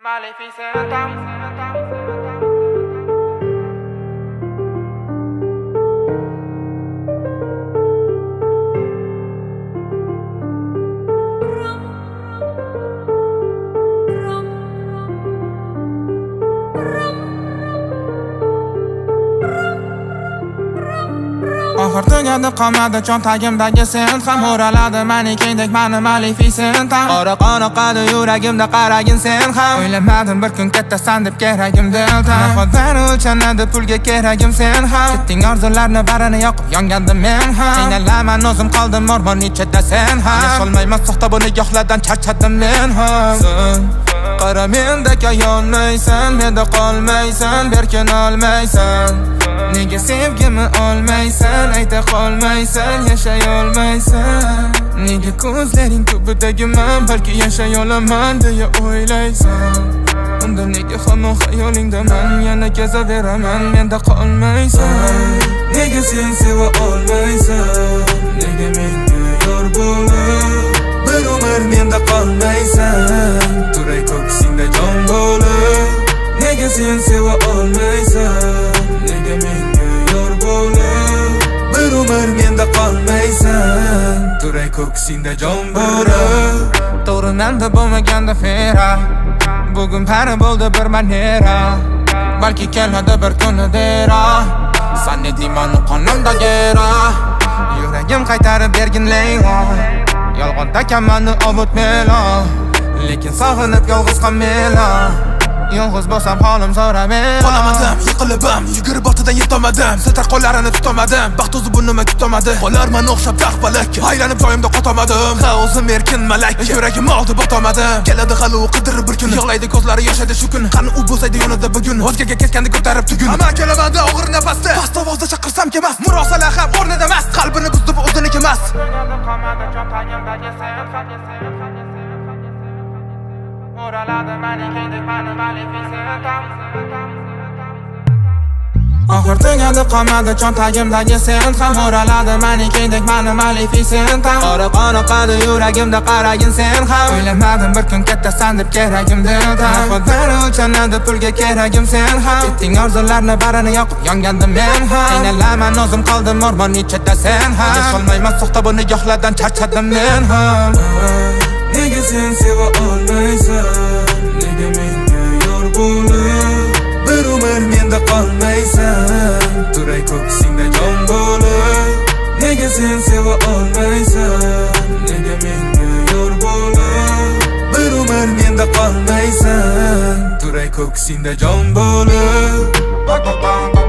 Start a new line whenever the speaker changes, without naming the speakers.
Oxir tugadi qolmadi cho'ntagimdagi sen ham o'raladi manikendek mani Maleficent ham Qora qadi yuragimda qaragin sen ham O'ylamadim bir kun kattasan deb keragim delta Naxodlar o'lchanadi pulga keragim sen ham Ketding orzularni barini yoqib yongandim men ham Qiynalaman o'zim qoldim o'rmon ichida sen ham Yasholmayman soxta bu nigohlardan charchadim men ham Sen qara mendek ayolmaysan menda qolmaysan berkin olmaysan Nega sevgimi olmaysan ayta qolmaysan yashay olmaysan Nega ko'zlaring tubidagiman balki yashay olaman deya o'ylaysan Unda nega hamon xayolindaman yana kezaveraman menda qolmaysan Nega sen seva olmaysan nega menga yor bo'lib bir umr menda qolmaysan turay ko'ksingda jon bo'lib Nega sen seva olmaysan nega menga yor bo'lib bir umr menda qolmaysan turay ko'ksingda jon bo'lib To'g'ri menda bo'lmaganda fera bugun pari bo'ldi bir manera balki keladi bir kuni dera San eding mani qonimdagi era Yuragim qaytarib bergin Leyla Yolg'on takamanni ovutmela lekin sog'inib yolg'iz qolmayman Yolg'iz bo'lsam holim so'ramayman
Qolamadim, yiqilibam, yugurib ortidan yetolmadim Setar qo'llarini tutolmadim, baxt o'zi bu nima kutomadi Qo'larman o'xshab taxbalak, aylanib joyimda qotolmadim Ha o'zim erkin malak, yuragim oldi botolmadim Keladi hali u qidirib bir kun, yig'laydi ko'zlari yoshadi shu kun Qani u bo'lsaydi yonida bugun, o'zgaga ketganda ko'tarib tugun Ama kelamanda og'ir nafasda, past ovozda chaqirsam kemas Murosalar ham o'rnida emas, qalbini buzdi bu o'ziniki emas
O'raladi manikendek mani Maleficent Oxir tugadi qolmadi cho'ntagimdagi sen ham O'raladi manikendek mani Maleficent Qora qadi yuragimda qaragin sen ham O'ylamadim bir kun kattasan deb keragim delta Naxodlar o'lchanadi pulga keragim sen ham Ketding orzularni barini yoqib yongandim men ham Qiynalaman o'zim qoldim o'rmon ichida sen ham Yasholmayman soxta bu nigohlardan charchadim men ham Nega sen seva olmaysan nega menga yor bo'lib bir umr menda qolmaysan turay ko'ksingda jon bo'lib Nega sen seva olmaysan nega menga yor bo'lib bir umr menda qolmaysan turay ko'ksingda jon bo'lib